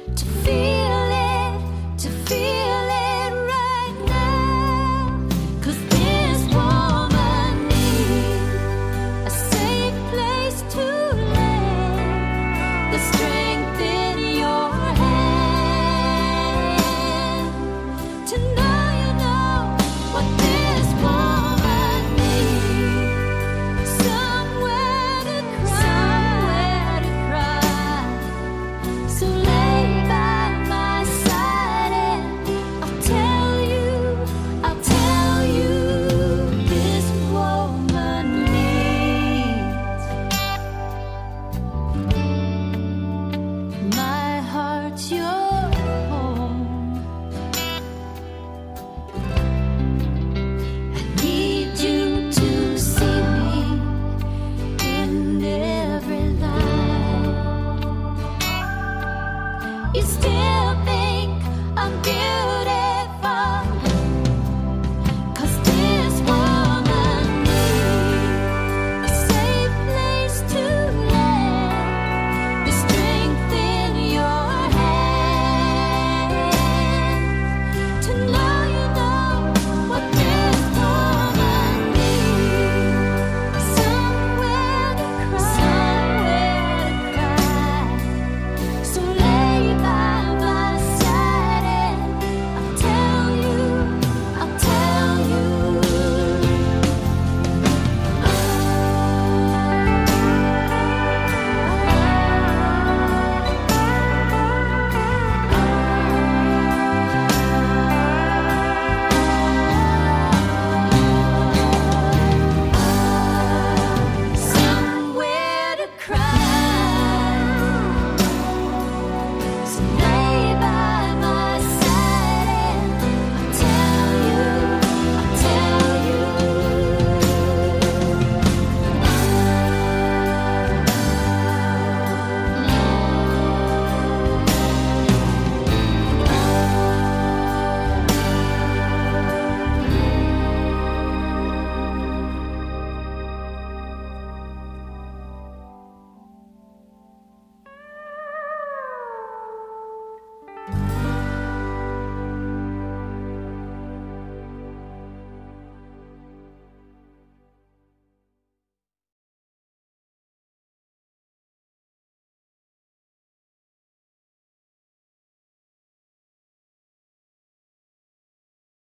to feel it right now. 'Cause this woman needs a safe place to lay the strength in your hand. To know you know what this woman needs. Somewhere to cry. So lay by my side and I'll tell you this woman needs. My heart's your home. I need you to see me in every light. You stand